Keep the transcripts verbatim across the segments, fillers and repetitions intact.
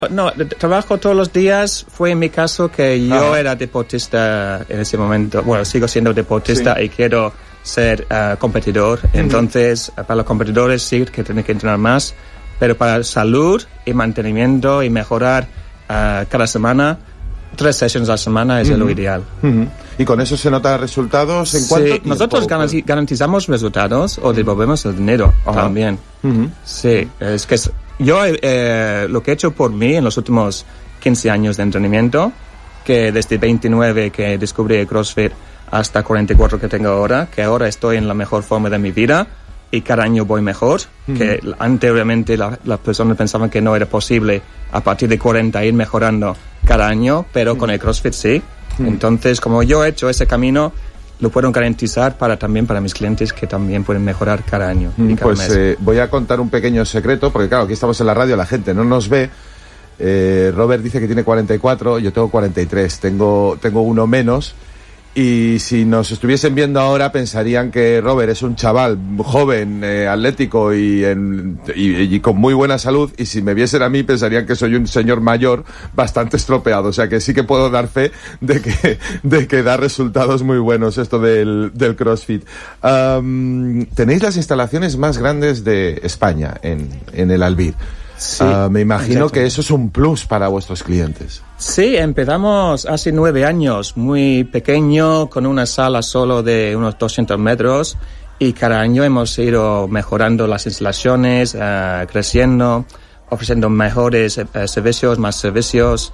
No, trabajo todos los días. Fue en mi caso que yo Ajá. era deportista en ese momento. Bueno, sigo siendo deportista sí. y quiero ser uh, competidor. Uh-huh. Entonces, para los competidores sí que tienen que entrenar más. Pero para salud y mantenimiento y mejorar uh, cada semana, tres sesiones a la semana es uh-huh. lo ideal. Uh-huh. ¿Y con eso se notan resultados en cuánto sí, tiempo? Nosotros garanti- garantizamos resultados o devolvemos el dinero uh-huh. también. Uh-huh. Sí, es que es, yo eh, lo que he hecho por mí en los últimos quince años de entrenamiento, que desde veintinueve que descubrí el CrossFit hasta cuarenta y cuatro que tengo ahora, que ahora estoy en la mejor forma de mi vida y cada año voy mejor, uh-huh. que anteriormente las la personas pensaban que no era posible a partir de cuarenta ir mejorando cada año, pero uh-huh. con el CrossFit sí. Uh-huh. Entonces, como yo he hecho ese camino, lo puedo garantizar para también para mis clientes que también pueden mejorar cada año y cada pues mes. Eh, voy a contar un pequeño secreto, porque claro, aquí estamos en la radio, la gente no nos ve. Eh, Robert dice que tiene cuarenta y cuatro, yo tengo cuarenta y tres, tengo, tengo uno menos. Y si nos estuviesen viendo ahora pensarían que Robert es un chaval joven, eh, atlético y, en, y, y con muy buena salud, y si me viesen a mí pensarían que soy un señor mayor bastante estropeado. O sea que sí que puedo dar fe de que, de que da resultados muy buenos esto del, del CrossFit. Um, tenéis las instalaciones más grandes de España en, en el Albir. Sí, uh, me imagino exacto. que eso es un plus para vuestros clientes. Sí, empezamos hace nueve años, muy pequeño, con una sala solo de unos doscientos metros, y cada año hemos ido mejorando las instalaciones, uh, creciendo, ofreciendo mejores uh, servicios, más servicios,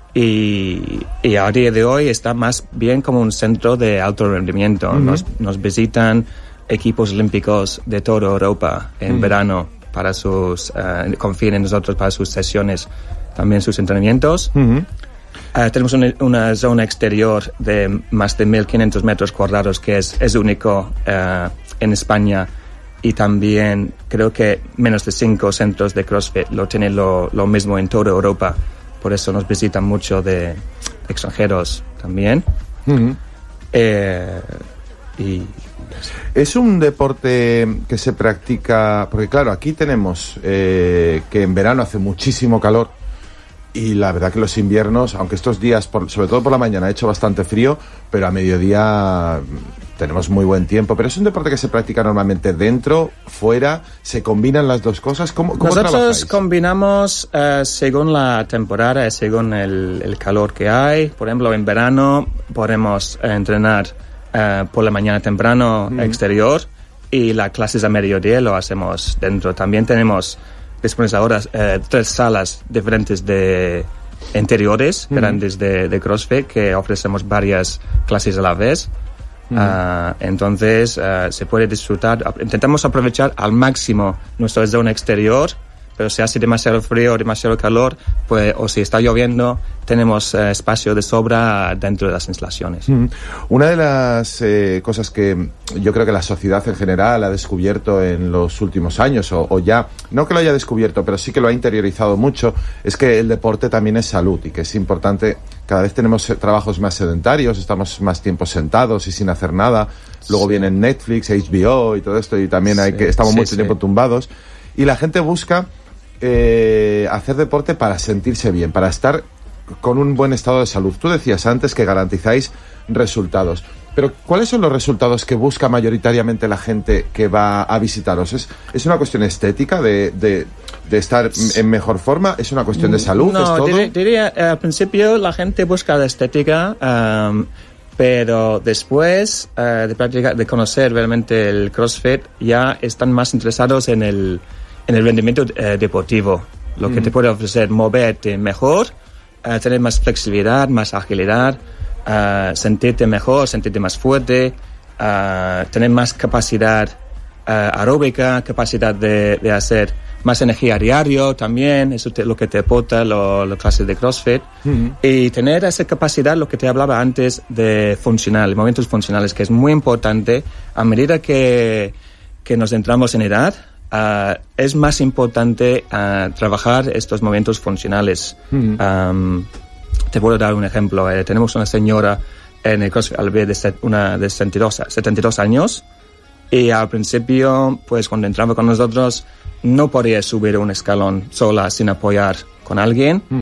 y, y a día de hoy está más bien como un centro de alto rendimiento. Uh-huh. Nos, nos visitan equipos olímpicos de toda Europa en uh-huh. verano, para sus, uh, confíen en nosotros para sus sesiones, también sus entrenamientos. Uh-huh. Uh, tenemos una, una zona exterior de más de mil quinientos metros cuadrados que es, es único uh, en España, y también creo que menos de cinco centros de CrossFit lo tienen lo, lo mismo en toda Europa. Por eso nos visitan mucho de extranjeros también. Uh-huh. Eh, y ¿Es un deporte que se practica? Porque claro, aquí tenemos eh, que en verano hace muchísimo calor, y la verdad que los inviernos, aunque estos días, por, sobre todo por la mañana, ha hecho bastante frío, pero a mediodía tenemos muy buen tiempo. Pero es un deporte que se practica normalmente dentro, fuera, se combinan las dos cosas. ¿Cómo, cómo Nosotros trabajáis? combinamos uh, según la temporada, según el, el calor que hay. Por ejemplo, en verano podemos uh, entrenar Uh, por la mañana temprano mm. exterior, y las clases a mediodía lo hacemos dentro. También tenemos disponibles ahora uh, tres salas diferentes de interiores mm. grandes de, de CrossFit, que ofrecemos varias clases a la vez. Mm. Uh, entonces uh, se puede disfrutar. Intentamos aprovechar al máximo nuestra zona exterior, pero si hace demasiado frío o demasiado calor, pues, o si está lloviendo, tenemos eh, espacio de sobra dentro de las instalaciones. Mm. Una de las eh, cosas que yo creo que la sociedad en general ha descubierto en los últimos años, o, o ya, no que lo haya descubierto, pero sí que lo ha interiorizado mucho, es que el deporte también es salud, y que es importante. Cada vez tenemos trabajos más sedentarios, estamos más tiempo sentados y sin hacer nada. Luego sí. vienen Netflix, H B O y todo esto, y también sí, hay que estamos sí, mucho sí. tiempo tumbados. Y la gente busca Eh, hacer deporte para sentirse bien, para estar con un buen estado de salud. Tú decías antes que garantizáis resultados, pero ¿cuáles son los resultados que busca mayoritariamente la gente que va a visitaros? ¿Es, es una cuestión estética de, de, de estar en mejor forma? ¿Es una cuestión de salud? No, ¿es todo? Diría, diría al principio la gente busca la estética, um, pero después uh, de practicar, de conocer realmente el CrossFit, ya están más interesados en el en el rendimiento eh, deportivo, lo que mm. te puede ofrecer moverte mejor, uh, tener más flexibilidad, más agilidad, uh, sentirte mejor, sentirte más fuerte, uh, tener más capacidad uh, aeróbica, capacidad de, de hacer más energía a diario también, eso es lo que te aporta las clases de CrossFit, mm. y tener esa capacidad, lo que te hablaba antes, de funcional, movimientos funcionales, que es muy importante a medida que, que nos entramos en edad. Uh, es más importante uh, trabajar estos movimientos funcionales. Mm-hmm. Um, te puedo dar un ejemplo. Eh, tenemos una señora en el CrossFit Albir de, set, una de setenta y dos años, y al principio, pues cuando entraba con nosotros, no podía subir un escalón sola sin apoyar con alguien.